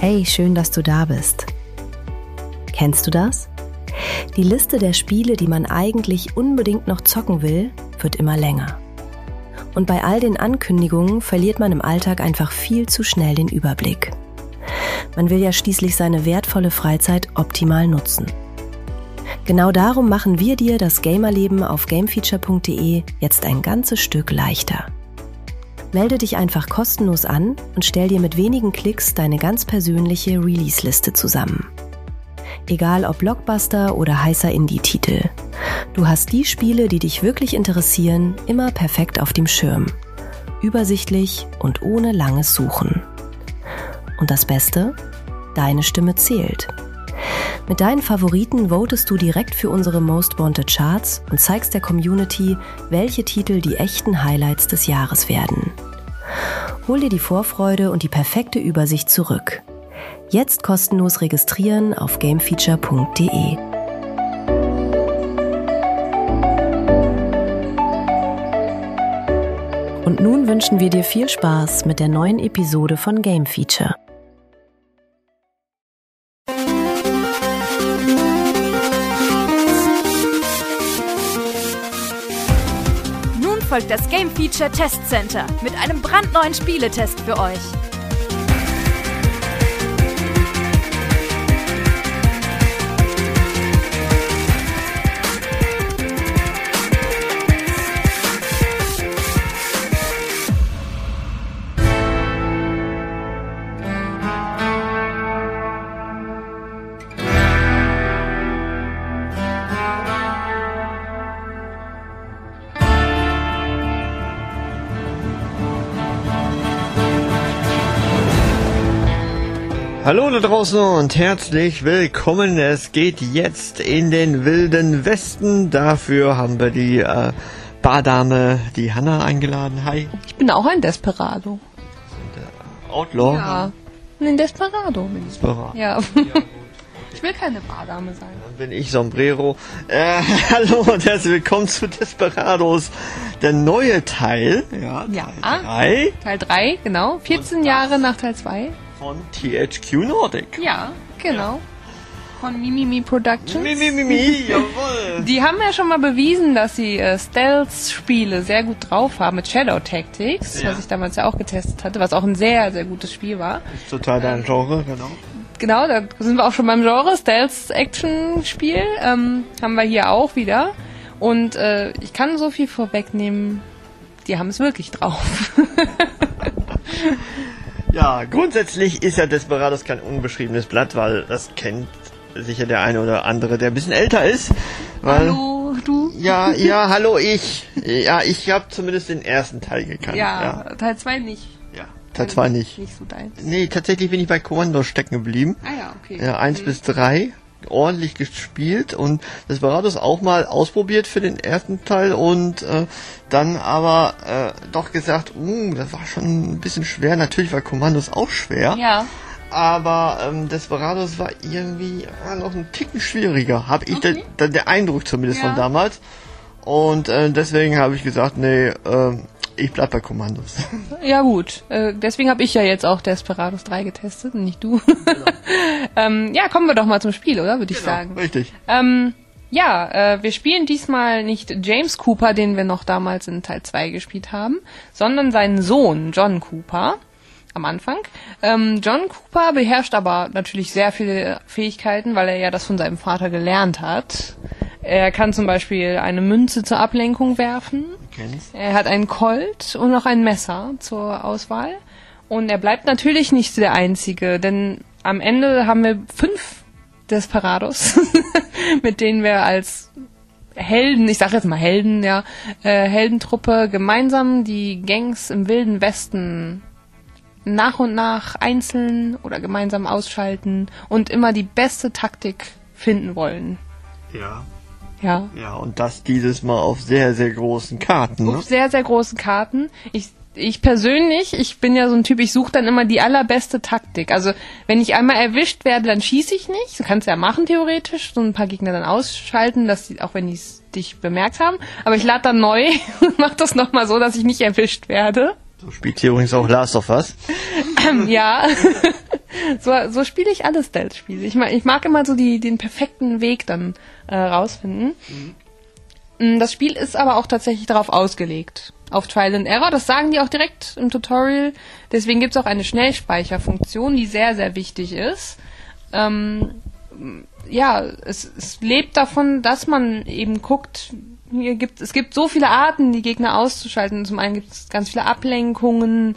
Hey, schön, dass du da bist. Kennst du das? Die Liste der Spiele, die man eigentlich unbedingt noch zocken will, wird immer länger. Und bei all den Ankündigungen verliert man im Alltag einfach viel zu schnell den Überblick. Man will ja schließlich seine wertvolle Freizeit optimal nutzen. Genau darum machen wir dir das Gamerleben auf gamefeature.de jetzt ein ganzes Stück leichter. Melde dich einfach kostenlos an und stell dir mit wenigen Klicks deine ganz persönliche Release-Liste zusammen. Egal ob Blockbuster oder heißer Indie-Titel. Du hast die Spiele, die dich wirklich interessieren, immer perfekt auf dem Schirm. Übersichtlich und ohne langes Suchen. Und das Beste? Deine Stimme zählt. Mit deinen Favoriten votest du direkt für unsere Most Wanted Charts und zeigst der Community, welche Titel die echten Highlights des Jahres werden. Hol dir die Vorfreude und die perfekte Übersicht zurück. Jetzt kostenlos registrieren auf gamefeature.de. Und nun wünschen wir dir viel Spaß mit der neuen Episode von Game Feature. Folgt das Game Feature Test Center mit einem brandneuen Spieletest für euch. Hallo da draußen und herzlich willkommen. Es geht jetzt in den wilden Westen. Dafür haben wir die Bardame, die Hanna, eingeladen. Hi. Ich bin auch ein Desperado. Outlaw? Ja, ein Desperado bin ich. Desperado. Ja. Ich will keine Bardame sein. Dann bin ich Sombrero. Hallo und herzlich willkommen zu Desperados. Der neue Teil. Ja, Teil 3. Teil 3, genau. 14 Jahre nach Teil 2. Von THQ Nordic. Ja, genau. Ja. Von Mimimi Productions. Mimimi, jawohl. Die haben ja schon mal bewiesen, dass sie Stealth-Spiele sehr gut drauf haben mit Shadow Tactics, was ich damals ja auch getestet hatte, was auch ein sehr, sehr gutes Spiel war. Ist total dein Genre, genau. Genau, da sind wir auch schon beim Genre, Stealth-Action-Spiel, haben wir hier auch wieder. Und ich kann so viel vorwegnehmen, die haben es wirklich drauf. Ja, grundsätzlich ist ja Desperados kein unbeschriebenes Blatt, weil das kennt sicher der eine oder andere, der ein bisschen älter ist. Weil, hallo, du? Ja, hallo, ich. Ja, ich habe zumindest den ersten Teil gekannt. Ja, Teil 2 nicht. Ja, Teil 2 nicht. Nicht so deins. Nee, tatsächlich bin ich bei Kommando stecken geblieben. Ah ja, okay. Ja, 1 bis 3. Ordentlich gespielt und Desperados auch mal ausprobiert für den ersten Teil und dann aber doch gesagt, das war schon ein bisschen schwer. Natürlich war Kommandos auch schwer. Ja. Aber Desperados war irgendwie noch ein Ticken schwieriger, habe ich der Eindruck zumindest von damals. Und deswegen habe ich gesagt, nee, ich bleib bei Kommandos. Ja gut, deswegen habe ich ja jetzt auch Desperados 3 getestet und nicht du. Genau. Ja, kommen wir doch mal zum Spiel, oder? Würde ich sagen. Richtig. Wir spielen diesmal nicht James Cooper, den wir noch damals in Teil 2 gespielt haben, sondern seinen Sohn, John Cooper, am Anfang. John Cooper beherrscht aber natürlich sehr viele Fähigkeiten, weil er ja das von seinem Vater gelernt hat. Er kann zum Beispiel eine Münze zur Ablenkung werfen. Er hat einen Colt und noch ein Messer zur Auswahl. Und er bleibt natürlich nicht der Einzige, denn am Ende haben wir 5 Desperados, mit denen wir als Helden, ich sag jetzt mal Helden, ja, Heldentruppe gemeinsam die Gangs im Wilden Westen nach und nach einzeln oder gemeinsam ausschalten und immer die beste Taktik finden wollen. Ja. Ja. Ja, und das dieses Mal auf sehr, sehr großen Karten. Ne? Auf sehr, sehr großen Karten. Ich persönlich, ich bin ja so ein Typ, ich suche dann immer die allerbeste Taktik. Also, wenn ich einmal erwischt werde, dann schieße ich nicht. Du kannst ja machen, theoretisch. So ein paar Gegner dann ausschalten, dass die, auch wenn die dich bemerkt haben. Aber ich lade dann neu und mache das nochmal so, dass ich nicht erwischt werde. So spielt hier übrigens auch Last of Us. Ja. So spiele ich alle Stealth-Spiele. Ich mag immer so den perfekten Weg dann rausfinden. Das Spiel ist aber auch tatsächlich darauf ausgelegt. Auf Trial and Error. Das sagen die auch direkt im Tutorial. Deswegen gibt es auch eine Schnellspeicherfunktion, die sehr, sehr wichtig ist. Es lebt davon, dass man eben guckt, es gibt so viele Arten, die Gegner auszuschalten. Zum einen gibt es ganz viele Ablenkungen,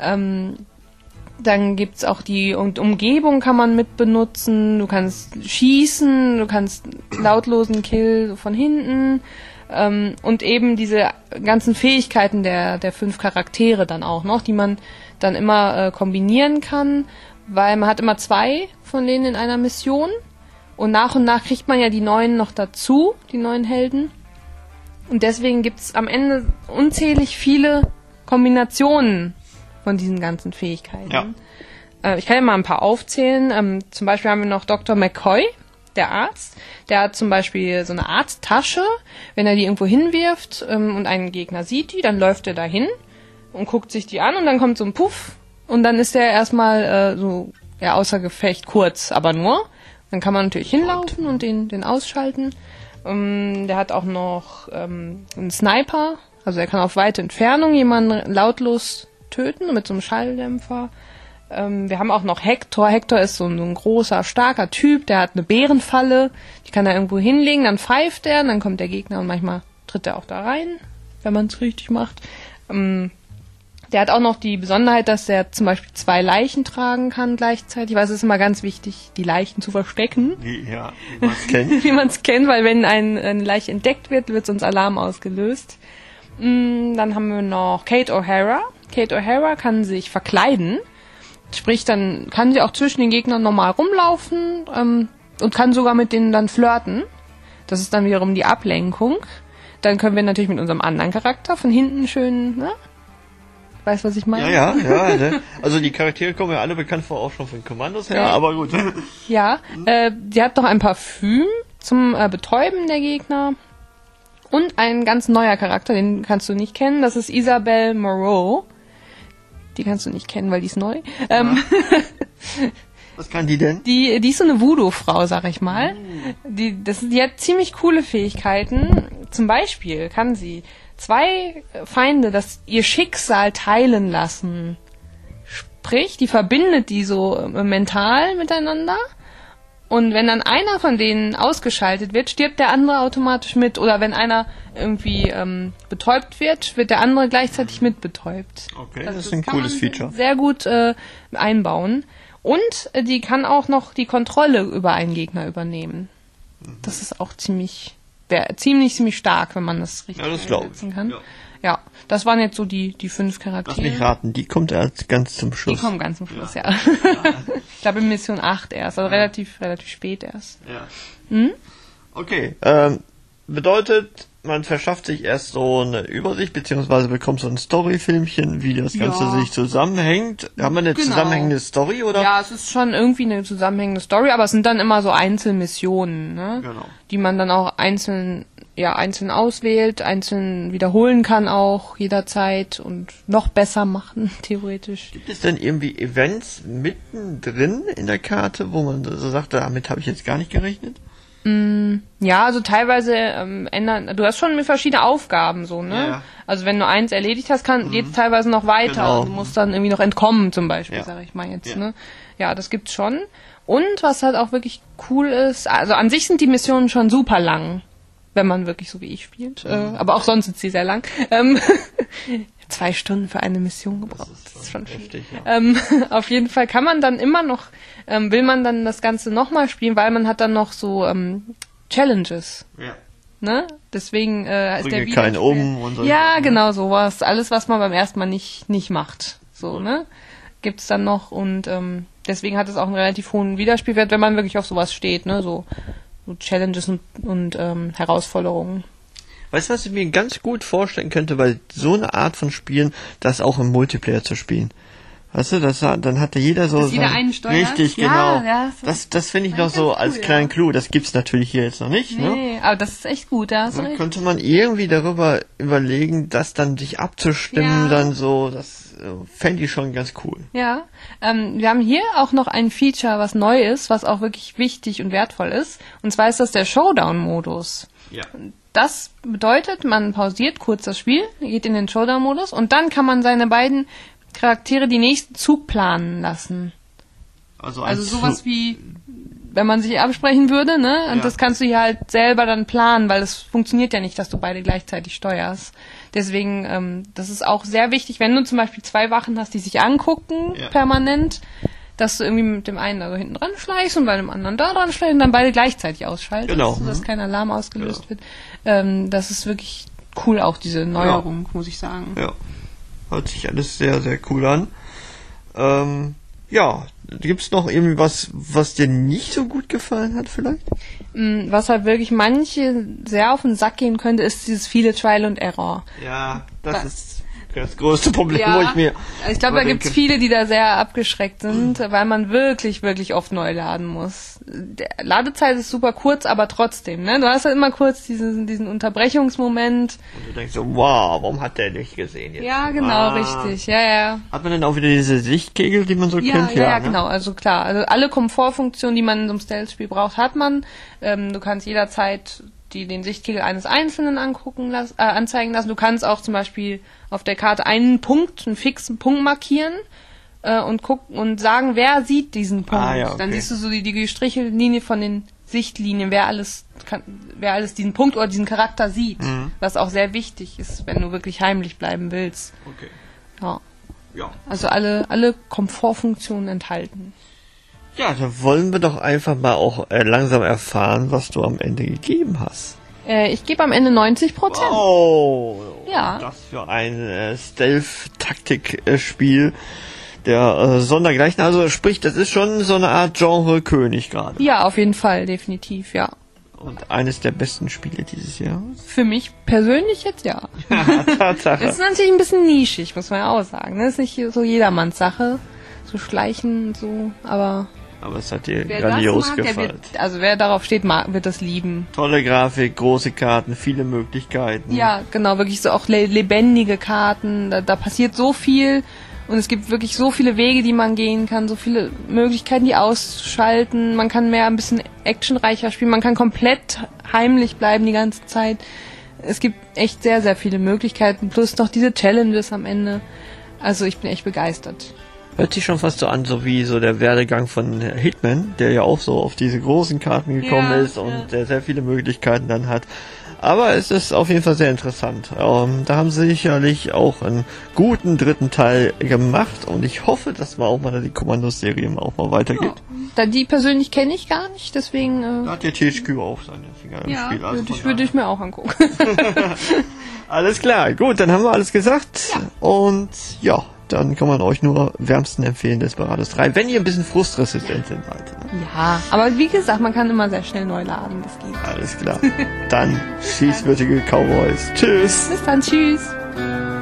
dann gibt's auch die Umgebung kann man mit benutzen, du kannst schießen, du kannst lautlosen Kill von hinten und eben diese ganzen Fähigkeiten der 5 Charaktere dann auch noch, die man dann immer kombinieren kann, weil man hat immer 2 von denen in einer Mission und nach kriegt man ja die neuen noch dazu, die neuen Helden. Und deswegen gibt's am Ende unzählig viele Kombinationen von diesen ganzen Fähigkeiten. Ja. Ich kann ja mal ein paar aufzählen. Zum Beispiel haben wir noch Dr. McCoy, der Arzt. Der hat zum Beispiel so eine Arzttasche. Wenn er die irgendwo hinwirft und einen Gegner sieht die, dann läuft er dahin und guckt sich die an und dann kommt so ein Puff und dann ist der erstmal außer Gefecht kurz, aber nur. Dann kann man natürlich hinlaufen und den ausschalten. Der hat auch noch einen Sniper, also er kann auf weite Entfernung jemanden lautlos töten mit so einem Schalldämpfer. Wir haben auch noch Hector. Hector ist so ein großer, starker Typ, der hat eine Bärenfalle, die kann er irgendwo hinlegen, dann pfeift er, dann kommt der Gegner und manchmal tritt er auch da rein, wenn man es richtig macht. Der hat auch noch die Besonderheit, dass er zum Beispiel 2 Leichen tragen kann gleichzeitig, weil es ist immer ganz wichtig, die Leichen zu verstecken. Ja, wie man es kennt. Wie man es kennt, weil wenn eine Leiche entdeckt wird sonst Alarm ausgelöst. Dann haben wir noch Kate O'Hara. Kate O'Hara kann sich verkleiden. Sprich, dann kann sie auch zwischen den Gegnern normal rumlaufen und kann sogar mit denen dann flirten. Das ist dann wiederum die Ablenkung. Dann können wir natürlich mit unserem anderen Charakter von hinten schön, ne? Weißt du, was ich meine? Ja. Ne? Also die Charaktere kommen ja alle bekannt vor, auch schon von Kommandos her, aber gut. Ja, die hat noch ein Parfüm zum Betäuben der Gegner. Und ein ganz neuer Charakter, den kannst du nicht kennen, das ist Isabelle Moreau. Die kannst du nicht kennen, weil die ist neu. Was kann die denn? Die ist so eine Voodoo-Frau, sag ich mal. Die hat ziemlich coole Fähigkeiten. Zum Beispiel kann sie 2 Feinde ihr Schicksal teilen lassen. Sprich, die verbindet die so mental miteinander. Und wenn dann einer von denen ausgeschaltet wird, stirbt der andere automatisch mit. Oder wenn einer irgendwie betäubt wird der andere gleichzeitig mit betäubt. Okay, das ist ein cooles Feature. Sehr gut einbauen. Und die kann auch noch die Kontrolle über einen Gegner übernehmen. Das ist auch ziemlich stark, wenn man das richtig einsetzen kann. Ja, das waren jetzt so die 5 Charaktere. Lass mich raten, die kommt erst ganz zum Schluss. Die kommen ganz zum Schluss, ja. Ich glaube in Mission 8 erst, also relativ spät erst. Ja. Okay, bedeutet, man verschafft sich erst so eine Übersicht, beziehungsweise bekommt so ein Story-Filmchen, wie das Ganze sich zusammenhängt. Haben wir eine zusammenhängende Story, oder? Ja, es ist schon irgendwie eine zusammenhängende Story, aber es sind dann immer so Einzelmissionen, ne? Genau. Die man dann auch einzeln auswählt, einzeln wiederholen kann auch jederzeit und noch besser machen, theoretisch. Gibt es denn irgendwie Events mittendrin in der Karte, wo man so sagt, damit habe ich jetzt gar nicht gerechnet? Ja, also teilweise du hast schon verschiedene Aufgaben, so, ne? Ja. Also wenn du eins erledigt hast, geht's teilweise noch weiter. Genau. Du musst dann irgendwie noch entkommen, zum Beispiel, sage ich mal jetzt, ne? Ja, das gibt's schon. Und was halt auch wirklich cool ist, also an sich sind die Missionen schon super lang, wenn man wirklich so wie ich spielt. Aber auch sonst sind sie sehr lang. 2 Stunden für eine Mission gebraucht. Das ist schon heftig, ja. Auf jeden Fall kann man dann immer noch, will man dann das Ganze nochmal spielen, weil man hat dann noch so Challenges. Ja. Ne? Deswegen ist der keinen und so. Ja, genau, sowas. Alles, was man beim ersten Mal nicht macht. So, ne? Gibt's dann noch und deswegen hat es auch einen relativ hohen Wiederspielwert, wenn man wirklich auf sowas steht, ne? So Challenges und Herausforderungen. Weißt du, was ich mir ganz gut vorstellen könnte, weil so eine Art von Spielen, das auch im Multiplayer zu spielen. Weißt du, dann hatte jeder so... Dass jeder einen steuert? Richtig, ja, genau. Ja, das finde ich noch so als cool, kleinen Clou. Das gibt's natürlich hier jetzt noch nicht, ne? Nee, aber das ist echt gut, ja. Dann könnte man irgendwie darüber überlegen, das dann sich abzustimmen, dann so, das fände ich schon ganz cool. Ja, wir haben hier auch noch ein Feature, was neu ist, was auch wirklich wichtig und wertvoll ist. Und zwar ist das der Showdown-Modus. Ja. Das bedeutet, man pausiert kurz das Spiel, geht in den Showdown-Modus und dann kann man seine beiden Charaktere die nächsten Zug planen lassen. Also sowas wie, wenn man sich absprechen würde, ne? Und das kannst du hier halt selber dann planen, weil es funktioniert ja nicht, dass du beide gleichzeitig steuerst. Deswegen, das ist auch sehr wichtig, wenn du zum Beispiel 2 Wachen hast, die sich angucken, permanent, dass du irgendwie mit dem einen also hinten dran schleichst und bei dem anderen da dran schleichst und dann beide gleichzeitig ausschaltest, sodass kein Alarm ausgelöst wird. Das ist wirklich cool, auch diese Neuerung, muss ich sagen. Ja, hört sich alles sehr, sehr cool an. Gibt's noch irgendwie was dir nicht so gut gefallen hat vielleicht? Was halt wirklich manche sehr auf den Sack gehen könnte, ist dieses viele Trial and Error. Ja, das ist das größte Problem, wo ich mir... Ich glaube, da gibt's viele, die da sehr abgeschreckt sind, weil man wirklich, wirklich oft neu laden muss. Die Ladezeit ist super kurz, aber trotzdem, ne? Du hast halt immer kurz diesen Unterbrechungsmoment. Und du denkst so, wow, warum hat der nicht gesehen jetzt? Ja, genau, richtig. Ja. Hat man denn auch wieder diese Sichtkegel, die man so kennt? Ja, genau. Also klar, also alle Komfortfunktionen, die man in so einem Stealth-Spiel braucht, hat man. Du kannst jederzeit den Sichtkegel eines Einzelnen anzeigen lassen. Du kannst auch zum Beispiel auf der Karte einen fixen Punkt markieren und sagen, wer sieht diesen Punkt. Dann siehst du so die gestrichelte Linie von den Sichtlinien, wer alles diesen Punkt oder diesen Charakter sieht. Was auch sehr wichtig ist, wenn du wirklich heimlich bleiben willst. Okay. Ja. Also alle Komfortfunktionen enthalten. Ja, dann wollen wir doch einfach mal auch langsam erfahren, was du am Ende gegeben hast. Ich gebe am Ende 90%. Oh, ja. Das für ein Stealth-Taktik-Spiel der Sondergleichen. Also sprich, das ist schon so eine Art Genre-König gerade. Ja, auf jeden Fall, definitiv, ja. Und eines der besten Spiele dieses Jahr? Für mich persönlich jetzt ja. Tatsache. Das ist natürlich ein bisschen nischig, muss man ja auch sagen. Das ist nicht so jedermanns Sache. So schleichen und so, aber es hat dir grandios gefallen. Wer darauf steht, wird das lieben. Tolle Grafik, große Karten, viele Möglichkeiten. Ja, genau, wirklich so auch lebendige Karten. Da passiert so viel und es gibt wirklich so viele Wege, die man gehen kann, so viele Möglichkeiten, die ausschalten. Man kann ein bisschen actionreicher spielen, man kann komplett heimlich bleiben die ganze Zeit. Es gibt echt sehr, sehr viele Möglichkeiten, plus noch diese Challenges am Ende. Also ich bin echt begeistert. Hört sich schon fast so an, so wie so der Werdegang von Hitman, der ja auch so auf diese großen Karten gekommen ist und der sehr viele Möglichkeiten dann hat. Aber es ist auf jeden Fall sehr interessant. Da haben sie sicherlich auch einen guten 3. Teil gemacht und ich hoffe, dass man auch mal die Kommandos-Serie auch mal weitergeht. Ja, die persönlich kenne ich gar nicht, deswegen... Da hat der THQ auch seine Finger im Spiel. Also würde ich mir auch angucken. Alles klar, gut, dann haben wir alles gesagt. Ja. Und ja, dann kann man euch nur wärmsten empfehlen, Desperados 3, wenn ihr ein bisschen frustresistent seid. Ne? Ja, aber wie gesagt, man kann immer sehr schnell neu laden, das geht. Alles klar. Dann schießwürdige Cowboys. Tschüss. Bis dann, tschüss.